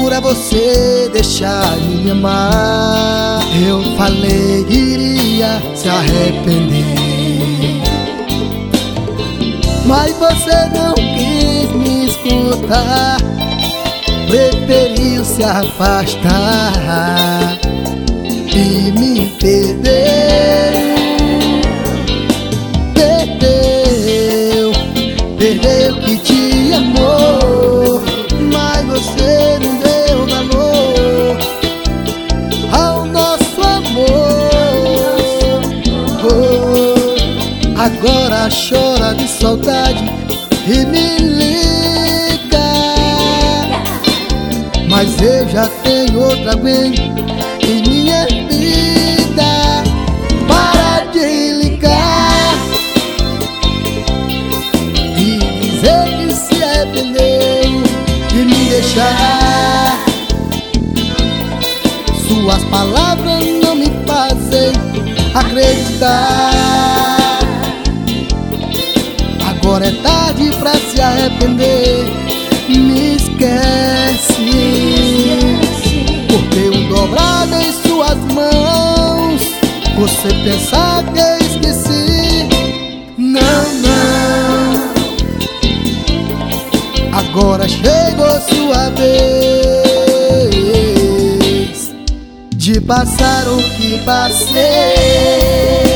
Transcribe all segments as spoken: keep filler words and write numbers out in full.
Jura você deixar de me amar. Eu falei que iria se arrepender, mas você não quis me escutar, preferiu se afastar e me perder. Perdeu, perdeu que te amou, mas você não deu valor ao nosso amor. Oh, agora chora de saudade e me liga, mas eu já tenho outra vez em minha vida. Para de ligar e dizer que se arrependeu de me deixar. Suas palavras não me fazem acreditar. Agora é tarde pra se arrepender. Me esquece, porque um dobrado em suas mãos, você pensa que eu esqueci. Não, não, agora chegou sua vez de passar o que passei.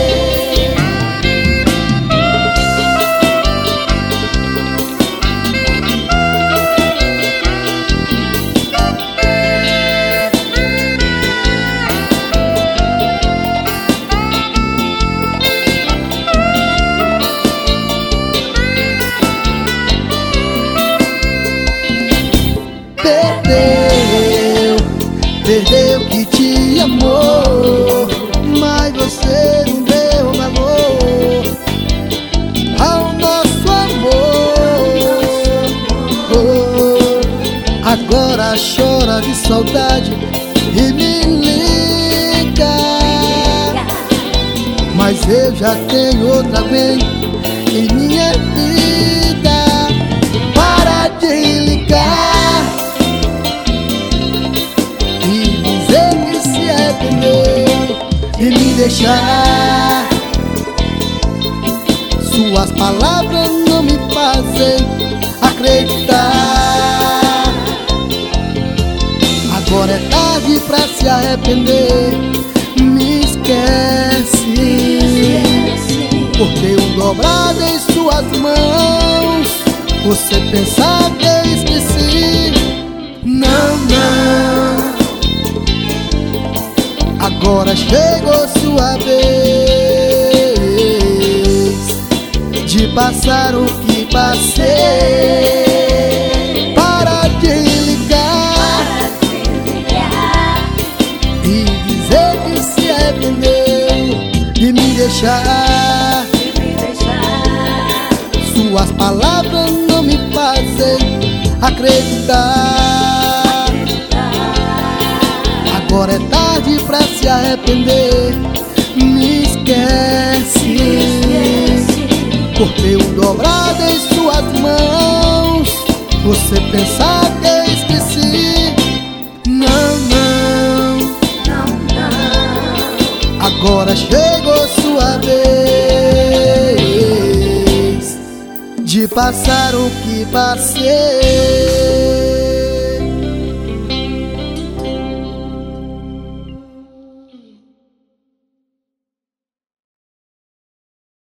Perdeu, perdeu que te amou, mas você não deu valor ao nosso amor. Oh, agora chora de saudade e me liga, mas eu já tenho outra vez em minha vida. Para de ligar e me deixar. Suas palavras não me fazem acreditar. Agora é tarde pra se arrepender. Me esquece, porque um dobrado em suas mãos, você pensa que eu esqueci. Não, não, agora chegou sua vez de passar o que passei. Para de ligar e dizer que se arrependeu de me deixar. Suas palavras não me fazem acreditar. Agora é tarde pra se arrepender. Me esquece, porque um dobrado em suas mãos, você pensa que eu esqueci. Não, não, agora chegou sua vez de passar o que passei.